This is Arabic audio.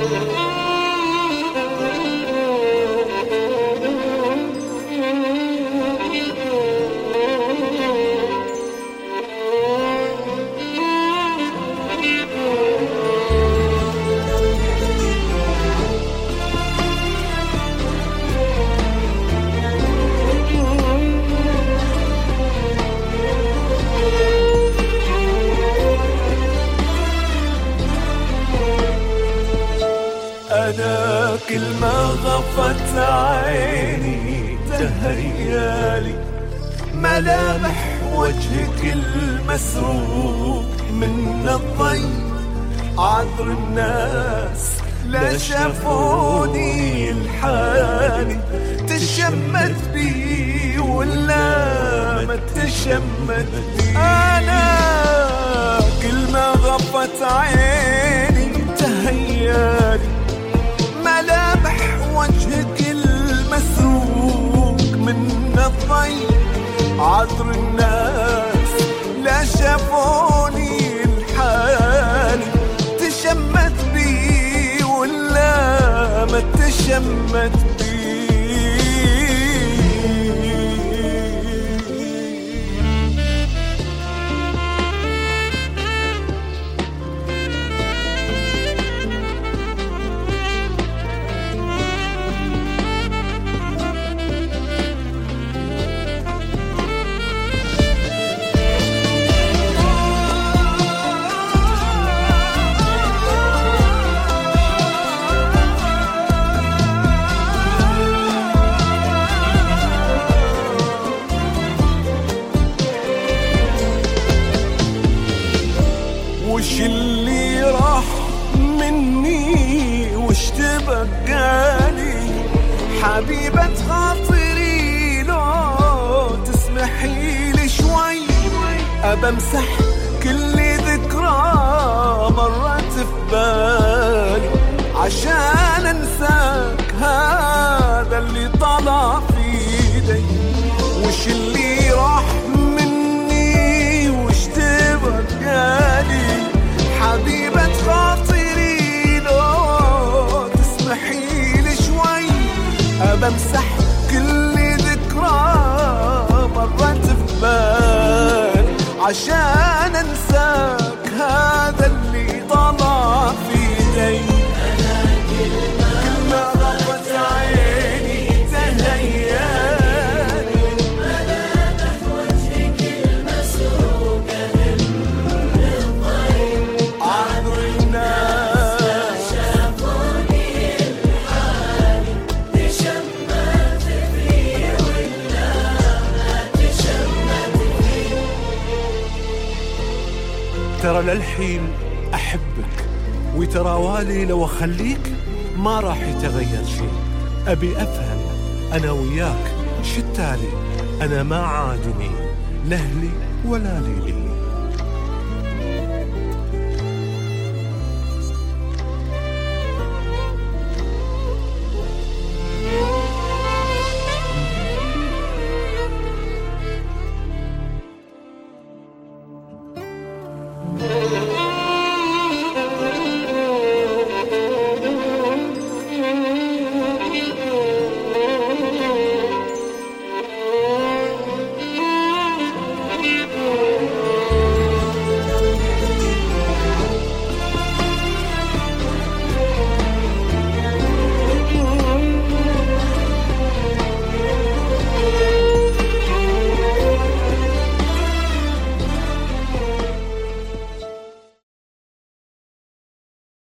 أنا كل ما غفت عيني تهيالي ملامح وجهك المسروق من الضي. عذر الناس لا شافوني الحالي، تشمت بي ولا ما تشمت بي. أنا كل ما غفت عيني تهيالي ملامح وجهك المسروق من الضي. عذر الناس لا شافوني الحالي، تشمت بي ولا ما تشمت بي. وش اللي راح مني وش تبقالي؟ حبيبة خاطري لو تسمحي لي شوي أبمسح كل ذكرى مرت في بالي عشان أنساك هذا اللي طلع في ايدي. وش اللي راح مني وش تبقالي؟ حبيبة خاطري لو تسمحي لي شوي أبمسح كل ذكرى مرت في بالي عشان أنساك هذا اللي طلع في ايدي. كل ما غفت عيني تهيالي ملامح وجهك المسروقة من الضي. عذر الناس شافوني الحالي، تشمت بي ولا ما تشمت بي. ترى للحين أحبك، وترى والي لو أخليك ما راح يتغير شيء. أبي أفهم أنا وياك شتالي، أنا ما عادني لهلي ولا ليلي.